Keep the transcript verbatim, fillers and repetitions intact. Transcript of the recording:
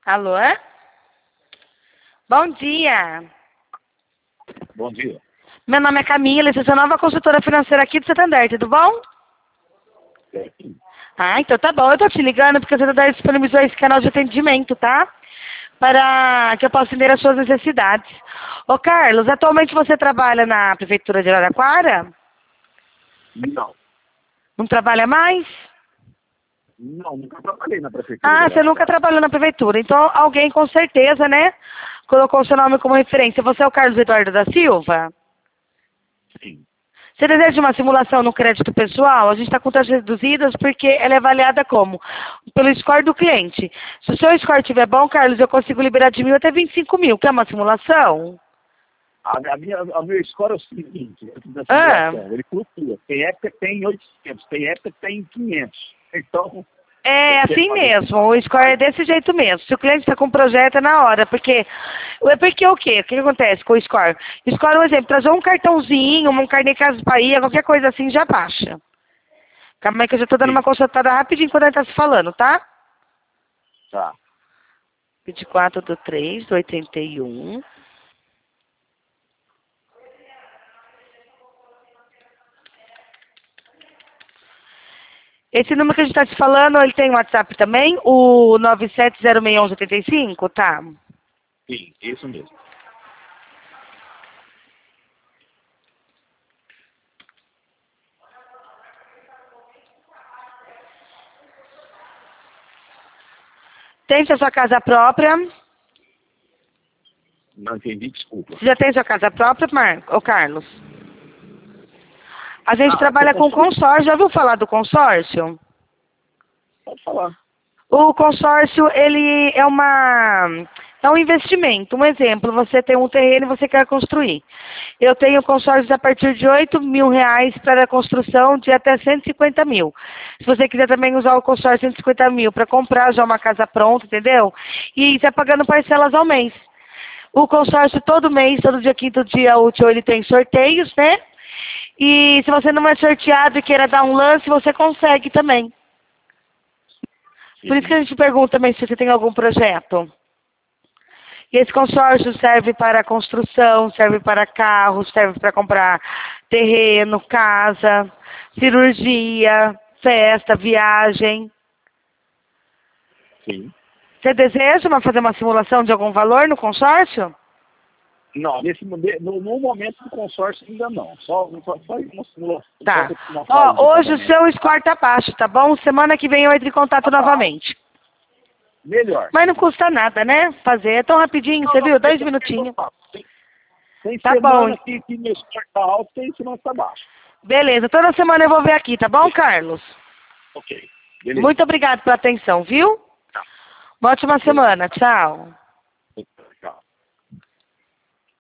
Alô? Bom dia. Bom dia. Meu nome é Camila, eu sou nova consultora financeira aqui do Santander, tudo bom? É. Ah, então tá bom. Eu tô te ligando porque o Santander disponibilizou esse canal de atendimento, tá? Para que eu possa atender as suas necessidades. Ô, Carlos, atualmente você trabalha na Prefeitura de Araraquara? Não. Não trabalha mais? Não, nunca trabalhei na prefeitura. Ah, você nunca trabalhou na Prefeitura. Então alguém com certeza, né, colocou o seu nome como referência. Você é o Carlos Eduardo da Silva? Sim. Você deseja uma simulação no crédito pessoal? A gente está com taxas reduzidas porque ela é avaliada como? Pelo score do cliente. Se o seu score estiver bom, Carlos, eu consigo liberar de mil até vinte e cinco mil. Quer uma simulação? A, a minha, a meu score é o seguinte, da Ah. simulação, ele flutua. Tem época que tem oitocentos, tem época que tem quinhentos. Então... É assim mesmo, o score é desse jeito mesmo. Se o cliente está com um projeto, é na hora. Porque, é porque o quê? O que acontece com o score? O score, por exemplo, trazer um cartãozinho, um carnê Casas Bahia, qualquer coisa assim, já baixa. Calma aí que eu já estou dando Sim. uma consultada rapidinho quando ele está se falando, tá? Tá. vinte e quatro do três do oitenta e um. Esse número que a gente está te falando, ele tem WhatsApp também? O nove sete zero seis um um oito cinco, tá? Sim, isso mesmo. Tem a sua casa própria? Não entendi, desculpa. Você já tem sua casa própria, Mar... Ô, Carlos? A gente Ah, trabalha com consórcio. Já ouviu falar do consórcio? Pode falar. O consórcio, ele é uma... É um investimento. Um exemplo, você tem um terreno e você quer construir. Eu tenho consórcios a partir de oito mil reais para a construção de até cento e cinquenta mil. Se você quiser também usar o consórcio cento e cinquenta mil para comprar já uma casa pronta, entendeu? E está pagando parcelas ao mês. O consórcio todo mês, todo dia quinto dia útil, ele tem sorteios, né? E se você não é sorteado e queira dar um lance, você consegue também. Por isso que a gente pergunta também se você tem algum projeto. E esse consórcio serve para construção, serve para carro, serve para comprar terreno, casa, cirurgia, festa, viagem. Sim. Você deseja uma, fazer uma simulação de algum valor no consórcio? Não, nesse, no, no momento do consórcio ainda não. Só, só, só uma simulação. Tá. Uma Ó, hoje o seu score tá baixo, tá bom? Semana que vem eu entro em contato tá novamente. Melhor. Mas não custa nada, né? Fazer. É tão rapidinho, Não, você não, viu? Dois tem- minutinhos. Tem, tem Tá semana bom. que, que meu score tá alto, tem semana que tá baixo. Beleza, toda semana eu vou ver aqui, tá bom, Carlos? Ok. Beleza. Muito obrigado pela atenção, viu? Uma ótima semana. Tchau.